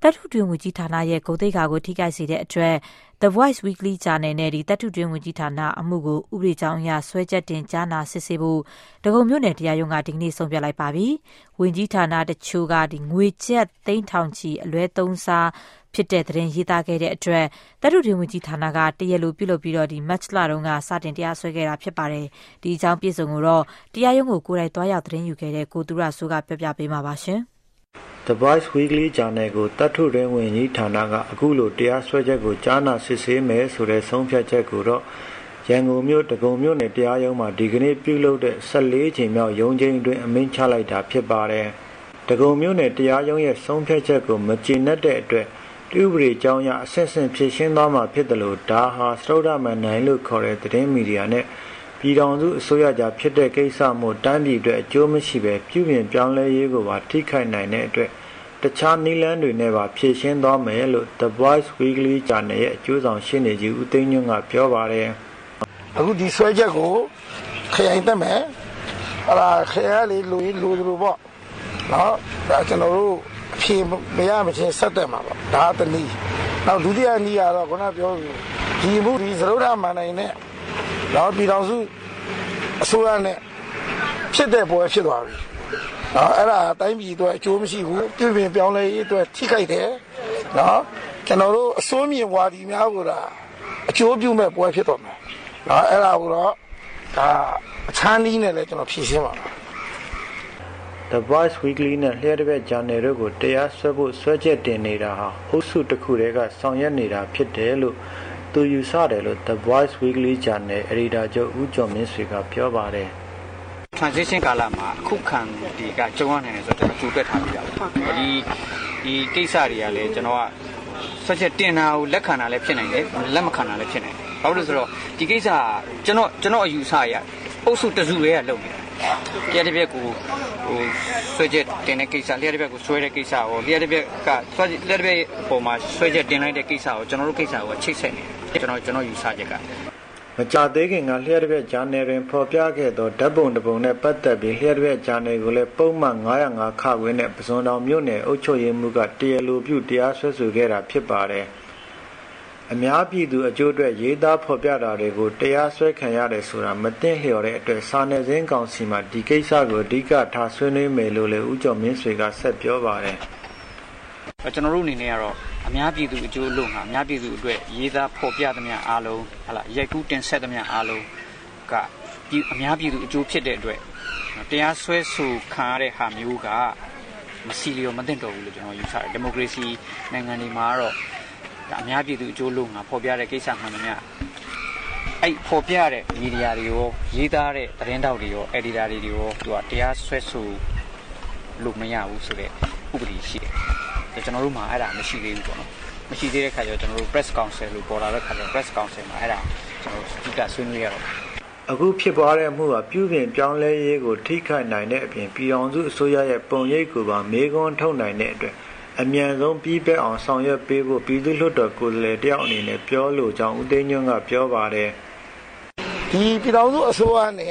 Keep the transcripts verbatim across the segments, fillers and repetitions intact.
တပ်ထုတွင်းဝန်ကြီးဌာနရဲ့ဂုဏ်သိက္ခာကိုထိခိုက်စေတဲ့အတွက် The Voice Weekly Journal နဲ့ဒီတပ်ထုတွင်းဝန်ကြီးဌာနအမှုကိုဥပဒေကြောင်းအရဆွဲချက်တင်ကြားနာစစ်ဆေးဖို့ဒဂုံမြို့နယ်တရားရုံးကဒီကနေ့ဆုံးဖြတ်လိုက်ပါပြီ။ဝန်ကြီးဌာနတချို့ကဒီငွေကျပ်သိန်းထောင်ချီအလွဲသုံးစားဖြစ်တဲ့သတင်းရေးသားခဲ့တဲ့အတွက်တပ်ထုတွင်းဝန်ကြီးဌာနကတရားလိုပြုလုပ်ပြီးတော့ဒီမတ်လတုန်းကစတင်တရားစွဲခဲ့တာဖြစ်ပါတယ်။ဒီအကြောင်းပြည့်စုံကိုတော့တရားရုံးကိုကိုယ်တိုင်သွားရောက်သတင်းယူခဲ့တဲ့ကိုသူရဆိုးကပြောပြပေးမှာပါရှင်။ The Voice Weekly Journal ကိုတပ်ထုတွင်းဝန်ကြီးဌာနကအခုလိုတရားစွဲချက်ကိုကြားနာစစ်ဆေးမယ်ဆိုတဲ့ဆုံးဖြတ်ချက်ကိုတော့ရန်ကုန်မြို့ဒဂုံမြို့နယ်တရားရုံးမှာဒီကနေ့ပြုလုပ်တဲ့ဆယ်လေးချိန်မြောက်ရုံးချိန်အတွင်းအမိန့်ချလိုက်တာဖြစ်ပါတယ်။ဒဂုံမြို့နယ်တရားရုံးရဲ့ဆုံးဖြတ်ချက်ကိုမကျေနပ်တဲ့အတွက်ဥပဒေကြောင်းအရအဆင့်ဆင့်ဖြေရှင်းသွားမှာဖြစ်တယ်လို့ဒါဟာစတုဒ္ဓမန်နိုင်လို့ခေါ်တဲ့သတင်းမီဒီယာနဲ့ပြည်ထောင်စုအစိုးရကြားဖြစ်တဲ့ကိစ္စမျိုးတန်းပြည်အတွက်အကျိုးမရှိပဲပြုပြင်ပြောင်းလဲရေးကိုပါထိခိုက်နိုင်တဲ့အတွက်တခြားနည်းလမ်းတွေနဲ့ပါဖြေရှင်းသွားမယ်လို့ The Voice Weekly Journal ရဲ့အကျိုးဆောင်ရှင်းနေကြီးဦးသိန်းညွန့်ကပြောပါတယ်။အခုဒီဆွဲချက်ကိုခရိုင်တက်မယ်။အဲ့ဒါခရိုင်လေးလူလူလူပေါ့။နော်ဒါကျွန်တော်တို့အဖြေမရမချင်းဆက်တက်မှာပေါ့။ဒါတနည်း။နောက်ဒုတိယနည်းကတော့ခုနပြောဒီမှုဒီသရုပ်ထမှန်နိုင်နဲ့နောက်ပြည်တော်စုအစိုးရနဲ့ဖြစ်တဲ့ပွဲဖြစ်သွားပြီ။နော်အဲ့ဒါတိုင်းပြည်အတွက်အကျိုးမရှိဘူးပြည်ပြင်ပြောင်းလဲရေးအတွက်ထိခိုက်တယ်။နော်ကျွန်တော်တို့အစိုးမြင်ဝါဒီများကအကျိုးပြုမဲ့ပွဲဖြစ်တော့မယ်။နော်အဲ့ဒါကိုတော့ဒါအချမ်းနည်းနဲ့လည်းကျွန်တော်ဖြေရှင်းပါမယ်။ The Voice Weekly နဲ့လျှက်တစ်ပြက် Journal တို့ကိုတရားစွဲဖို့စွဲချက်တင်နေတာဟာအုပ်စုတစ်ခုတည်းကဆောင်ရွက်နေတာဖြစ်တယ်လို့သူယူဆတယ်လို့ The Voice Weekly Journal Editor ချုပ်ဦးကျော်မင်းဆွေကပြောပါတယ်။ transition ကာလမှာအခုခံဒီကကျုံရနိုင်တယ်ဆိုတော့ကျွန်တော်ကြိုးတွက်ထားပြီးသား။ဒီဒီကိစ္စတွေကလည်းကျွန်တော်ကဆွဲချက်တင်တာကိုလက်ခံတာလည်းဖြစ်နိုင်တယ်လက်မခံတာလည်းဖြစ်နိုင်တယ်။ဘာလို့လဲဆိုတော့ဒီကိစ္စကျွန်တော်ကျွန်တော်အယူဆအရအုပ်စုတစုလေးကလုပ်နေတာ။လျှက်တစ်ပြက်ကိုဟိုဆွဲချက်တင်တဲ့ကိစ္စလျှက်တစ်ပြက်ကိုဆွဲတဲ့ကိစ္စကိုလျှက်တစ်ပြက်ကဆွဲလျှက်တစ်ပြက်ပုံမှာဆွဲချက်တင်လိုက်တဲ့ကိစ္စကိုကျွန်တော်တို့ကိစ္စကိုချိတ်ဆက်နေတယ်ကျွန်တော်ကျွန်တော်ယူဆချက်ကမကြသေးခင်ကလျှက်တစ်ပြက်ဂျာနယ်တွင်ဖော်ပြခဲ့သောဓာတ်ပုံတစ်ပုံနဲ့ပတ်သက်ပြီးလျှက်တစ်ပြက်ဂျာနယ်ကိုလည်းပုံမှန်ငါး၀၅ခခွင်းနဲ့ပစွန်တောင်မြို့နယ်အုပ်ချုပ်ရေးမှူးကတရားလိုပြုတရားစွဲဆိုခဲ့တာဖြစ်ပါတယ်။အများပြည်သူအကျိုးအတွက်ရေးသားဖော်ပြတာတွေကိုတရားစွဲခံရတယ်ဆိုတာမသိလျော်တဲ့အတွက်စာနယ်ဇင်းကောင်စီမှာဒီကိစ္စကိုအဓိကထားဆွေးနွေးမယ်လို့လည်းဦးကျော်မင်းဆွေကဆက်ပြောပါတယ်။ကျွန်တော်တို့အနေနဲ့ကတော့အများပြည်သူအကျိုးလို့ငါအများပြည်သူအတွက်ရေးသားဖော်ပြသမျှအားလုံးဟလာရိုက်ကူးတင်ဆက်သမျှအားလုံးကအများပြည်သူအကျိုးဖြစ်တဲ့အတွက်တရားစွဲဆိုခံရတဲ့ဟာမျိုးကမစီလျော်မသင့်တော်ဘူးလို့ကျွန်တော်ယူဆတယ်ဒီမိုကရေစီနိုင်ငံတွေမှာတော့အများပြည်သူအကျိုးလို့ငါဖော်ပြတဲ့ကိစ္စမှန်သမျှအဲ့ဖော်ပြတဲ့မီဒီယာတွေရောရေးသားတဲ့သတင်းတောက်တွေရောအက်ဒီတာတွေရောသူကတရားစွဲဆိုလို့မရဘူးဆိုတဲ့ဥပဒေရှိတယ်ကျွန်တော်တို့မှာအဲ့ဒါမရှိသေးဘူးပေါ့နော်မရှိသေးတဲ့ခါကျတော့ကျွန်တော်တို့ press council လို့ပေါ်လာတဲ့ခါကျတော့ press council မှာအဲ့ဒါကျွန်တော်တို့ဒီကဆွေးနွေးရတော့အခုဖြစ်ပွားတဲ့မှုကပြုပြင်ပြောင်းလဲရေးကိုထိခိုက်နိုင်တဲ့အပြင်ပြည်အောင်စုအစိုးရရဲ့ပုံရိပ်ကိုပါမေးခွန်းထုတ်နိုင်တဲ့အတွက်အမြန်ဆုံးပြီးပြည့်အောင်ဆောင်ရွက်ပေးဖို့ပြည်သူ့လွှတ်တော်ကိုယ်စားလှယ်တယောက်အနေနဲ့ပြောလို့ကြောင်းဦးသိန်းညွန့်ကပြောပါတယ်ဒီပြည်တော်စုအစိုးရနဲ့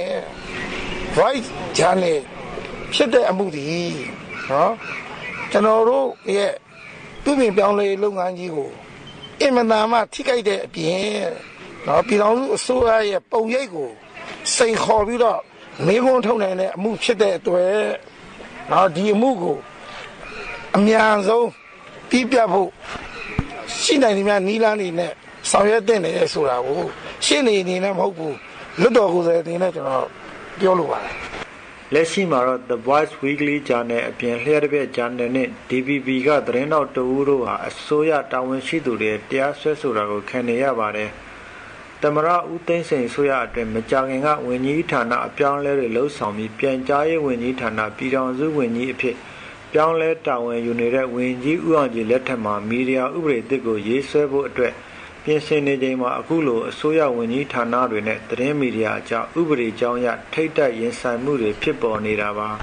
Voice Journal ဖြစ်တဲ့အမှုဒီနော်ကျွန်တော်တို့ရဲ့ပြည်ပြင်ပြောင်းလဲလုပ်ငန်းကြီးကိုအင်မတန်မှထိခိုက်တဲ့အပြင်နော်ပြည်တော်စုအစိုးရရဲ့ပုံရိပ်ကိုစိန်ခေါ်ပြီးတော့မေးခွန်းထုတ်နိုင်တဲ့အမှုဖြစ်တဲ့အတွက်နော်ဒီအမှုကိုအများဆုံးပြီးပြတ်ဖို့ရှိနိုင်နေများနီးလန်းနေနဲ့ဆောင်ရွက်တဲ့နေဆိုတာကိုရှင်းနေနေနဲ့မဟုတ်ဘူးလွတ်တော်ကိုယ်စားတင်နဲ့ကျွန်တော်ပြောလိုပါတယ်လက်ရှိမှာတော့ The Voice Weekly Journal အပြင်လျှက်တစ်ပြက် Journal နဲ့ D V B ကသတင်းတော်တဦးတို့ဟာအစိုးရတာဝန်ရှိသူတွေတရားစွဲဆိုတာကိုခံနေရပါတယ်သမရဦးသိန်းစိန်ဆိုရအတွင်မကြာခင်ကဝန်ကြီးဌာနအပြောင်းလဲတွေလှုပ်ဆောင်ပြီးပြန်ကြားရေးဝန်ကြီးဌာနပြည်ထောင်စုဝန်ကြီးအဖြစ်ပြောင်းလဲတာဝန်ယူနေတဲ့ဝန်ကြီးဦးအောင်ကြည်လက်ထက်မှာမီဒီယာဥပဒေသစ်ကိုရေးဆွဲဖို့အတွက်ပြင်ဆင်နေချိန်မှာအခုလိုအစိုးရဝန်ကြီးဌာနတွေနဲ့သတင်းမီဒီယာအကြောင်းဥပဒေကြောင်းအရထိတ်တက်ရင်ဆိုင်မှုတွေဖြစ်ပေါ်နေတာပါ